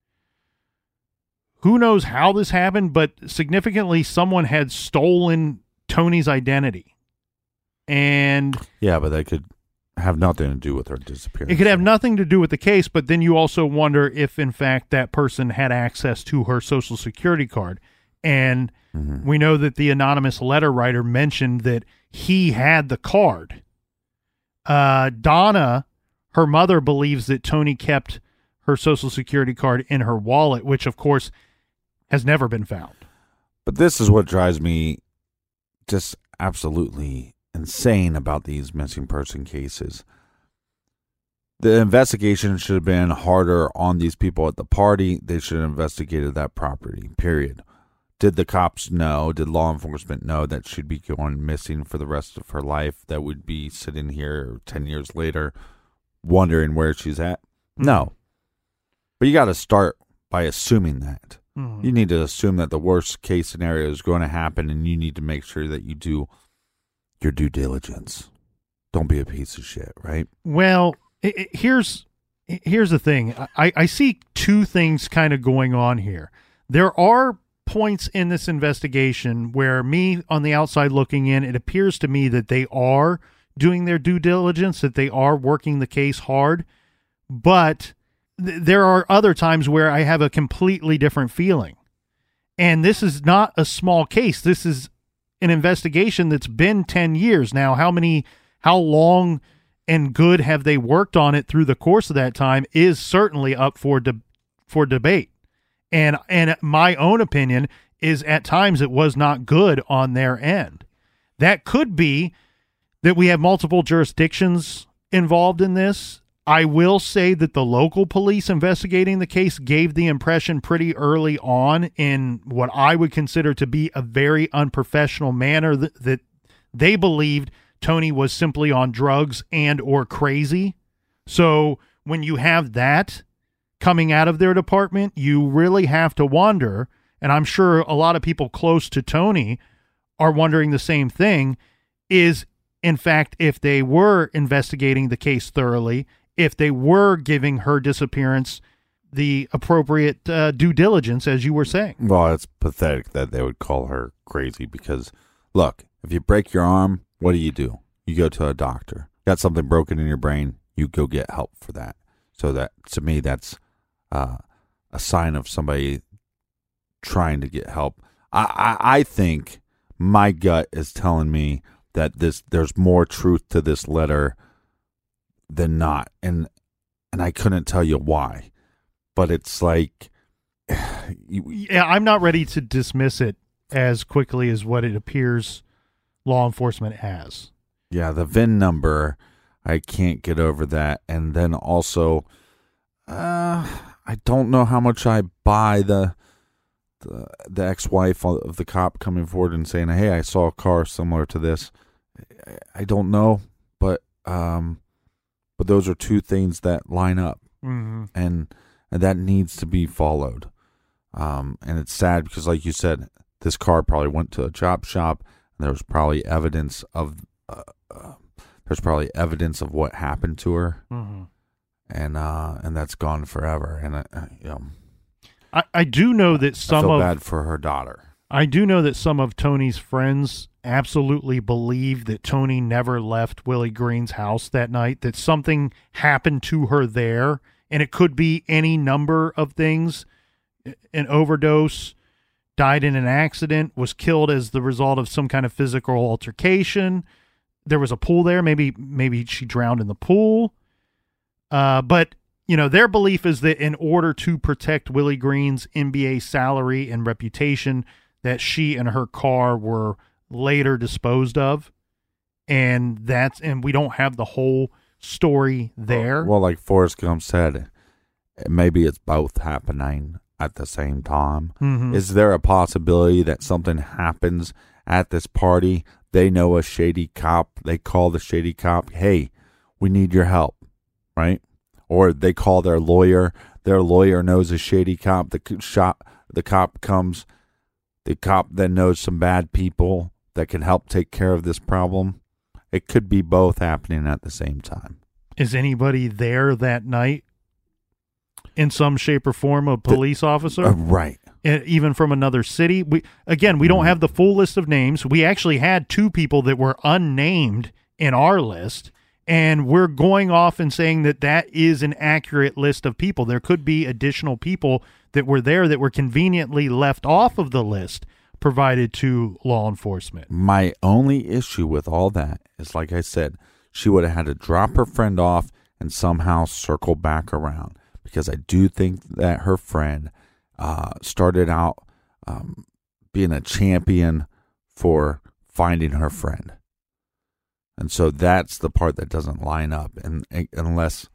Who knows how this happened, but significantly someone had stolen Tony's identity. And yeah, but that could have nothing to do with her disappearance. It could have nothing to do with the case, but then you also wonder if, in fact, that person had access to her Social Security card. And we know that the anonymous letter writer mentioned that he had the card. Donna, her mother, believes that Tony kept her Social Security card in her wallet, which, of course, has never been found. But this is what drives me just absolutely insane about these missing person cases. The investigation should have been harder on these people at the party. They should have investigated that property, period. Did the cops know? Did law enforcement know that she'd be going missing for the rest of her life? That would be sitting here 10 years later wondering where she's at? No. But you got to start by assuming that. You need to assume that the worst case scenario is going to happen, and you need to make sure that you do your due diligence. Don't be a piece of shit, right? Well, here's the thing. I see two things kind of going on here. There are points in this investigation where, me on the outside looking in, it appears to me that they are doing their due diligence, that they are working the case hard, but there are other times where I have a completely different feeling. And this is not a small case. This is an investigation that's been 10 years now. How long and good have they worked on it through the course of that time is certainly up for debate. And my own opinion is at times it was not good on their end. That could be that we have multiple jurisdictions involved in this. I will say that the local police investigating the case gave the impression pretty early on, in what I would consider to be a very unprofessional manner, that they believed Tony was simply on drugs and or crazy. So when you have that coming out of their department, you really have to wonder, and I'm sure a lot of people close to Tony are wondering the same thing, is, in fact, if they were investigating the case thoroughly, if they were giving her disappearance the appropriate due diligence, as you were saying. Well, it's pathetic that they would call her crazy because, look, if you break your arm, what do? You go to a doctor. Got something broken in your brain, you go get help for that. So that, to me, that's a sign of somebody trying to get help. I think my gut is telling me that there's more truth to this letter than not, and I couldn't tell you why, but it's like, yeah, I'm not ready to dismiss it as quickly as what it appears law enforcement has. Yeah, the VIN number, I can't get over that, and then also, I don't know how much I buy the ex-wife of the cop coming forward and saying, "Hey, I saw a car similar to this." I don't know, but those are two things that line up, and that needs to be followed. And it's sad because, like you said, this car probably went to a chop shop, and there was probably evidence of what happened to her, and that's gone forever. And I do know that I feel bad for her daughter. I do know that some of Tony's friends absolutely believe that Tony never left Willie Green's house that night, that something happened to her there, and it could be any number of things. An overdose, died in an accident, was killed as the result of some kind of physical altercation. There was a pool there. Maybe she drowned in the pool. But, you know, their belief is that in order to protect Willie Green's NBA salary and reputation, that she and her car were later disposed of. And we don't have the whole story there. Well, like Forrest Gump said, maybe it's both happening at the same time. Mm-hmm. Is there a possibility that something happens at this party? They know a shady cop. They call the shady cop, hey, we need your help, right? Or they call their lawyer. Their lawyer knows a shady cop. The cop comes. The cop then knows some bad people that can help take care of this problem. It could be both happening at the same time. Is anybody there that night in some shape or form, a police officer? Right. Even from another city? We don't have the full list of names. We actually had 2 people that were unnamed in our list, and we're going off and saying that is an accurate list of people. There could be additional people that were there that were conveniently left off of the list provided to law enforcement. My only issue with all that is, like I said, she would have had to drop her friend off and somehow circle back around, because I do think that her friend started out being a champion for finding her friend. And so that's the part that doesn't line up, and unless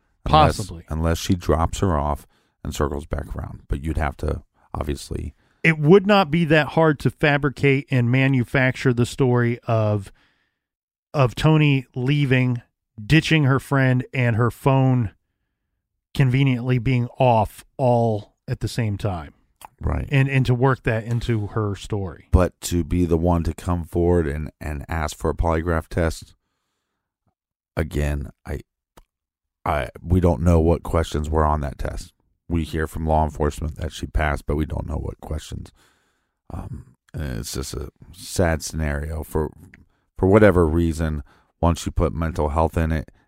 she drops her off and circles back around. But you'd have to, obviously. It would not be that hard to fabricate and manufacture the story of Tony leaving, ditching her friend, and her phone conveniently being off all at the same time. Right. And to work that into her story. But to be the one to come forward and ask for a polygraph test, again, we don't know what questions were on that test. We hear from law enforcement that she passed, but we don't know what questions. And it's just a sad scenario for whatever reason. Once you put mental health in it,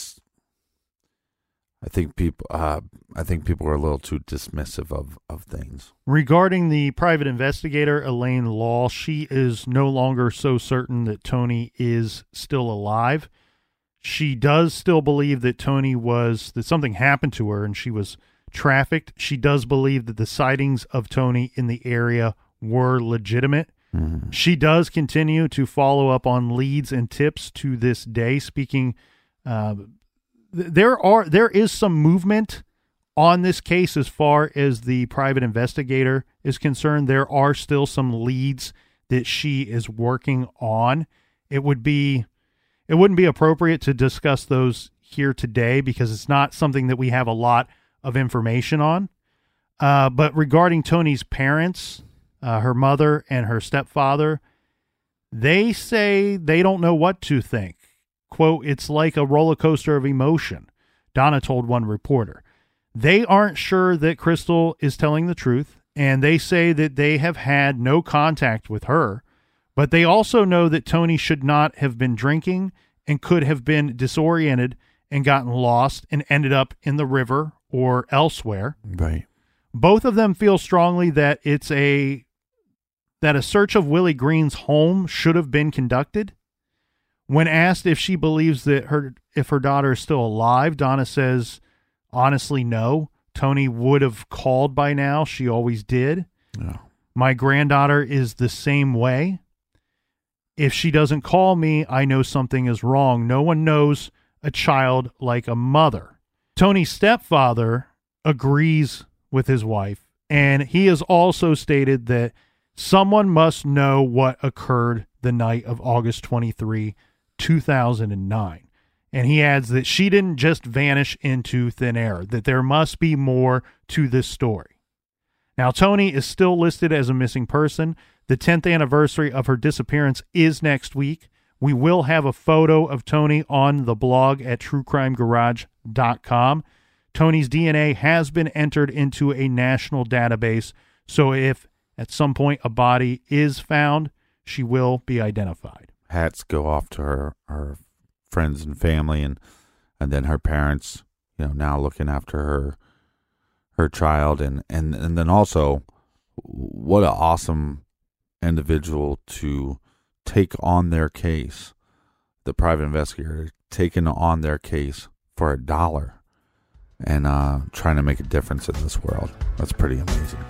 I think people are a little too dismissive of things. Regarding the private investigator, Elaine Law, she is no longer so certain that Tony is still alive. She does still believe that that something happened to her and she was trafficked. She does believe that the sightings of Tony in the area were legitimate. Mm-hmm. She does continue to follow up on leads and tips to this day. Speaking, there is some movement on this case as far as the private investigator is concerned. There are still some leads that she is working on. It wouldn't be appropriate to discuss those here today because it's not something that we have a lot of information on. But regarding Tony's parents, her mother and her stepfather, they say they don't know what to think. Quote, it's like a roller coaster of emotion, Donna told one reporter. They aren't sure that Crystal is telling the truth, and they say that they have had no contact with her, but they also know that Tony should not have been drinking and could have been disoriented and gotten lost and ended up in the river or elsewhere. Right. Both of them feel strongly that a search of Willie Green's home should have been conducted. When asked if she believes that if her daughter is still alive, Donna says, honestly, no. Tony would have called by now. She always did. Yeah. My granddaughter is the same way. If she doesn't call me, I know something is wrong. No one knows a child like a mother. Tony's stepfather agrees with his wife, and he has also stated that someone must know what occurred the night of August 23, 2009. And he adds that she didn't just vanish into thin air, that there must be more to this story. Now, Tony is still listed as a missing person. The 10th anniversary of her disappearance is next week. We will have a photo of Tony on the blog at truecrimegarage.com. Tony's DNA has been entered into a national database, so if at some point a body is found, she will be identified. Hats go off to her friends and family, and then her parents, now looking after her child, and then also what an awesome individual to take on their case. The private investigator taking on their case for $1 and trying to make a difference in this world. That's pretty amazing.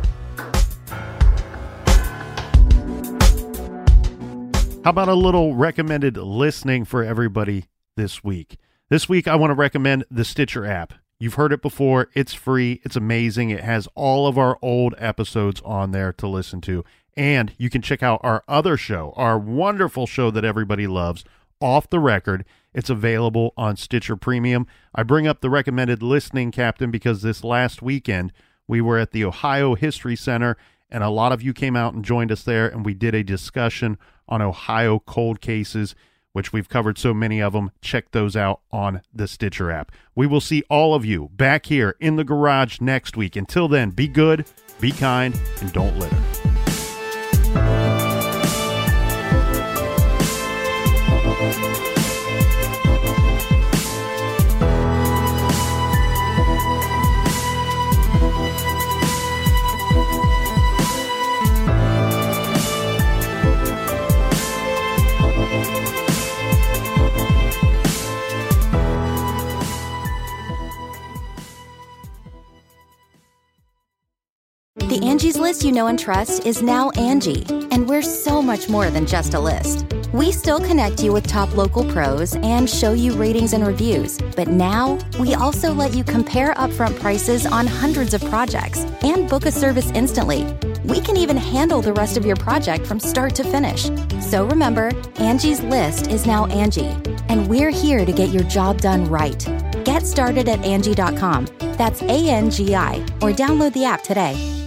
How about a little recommended listening for everybody this week? This week, I want to recommend the Stitcher app. You've heard it before. It's free. It's amazing. It has all of our old episodes on there to listen to. And you can check out our other show, our wonderful show that everybody loves, Off the Record. It's available on Stitcher Premium. I bring up the recommended listening, Captain, because this last weekend we were at the Ohio History Center, and a lot of you came out and joined us there, and we did a discussion on Ohio cold cases, which we've covered so many of them. Check those out on the Stitcher app. We will see all of you back here in the garage next week. Until then, be good, be kind, and don't litter. The Angie's List you know and trust is now Angie, and we're so much more than just a list. We still connect you with top local pros and show you ratings and reviews, but now we also let you compare upfront prices on hundreds of projects and book a service instantly. We can even handle the rest of your project from start to finish. So remember, Angie's List is now Angie, and we're here to get your job done right. Get started at Angie.com. That's ANGI, or download the app today.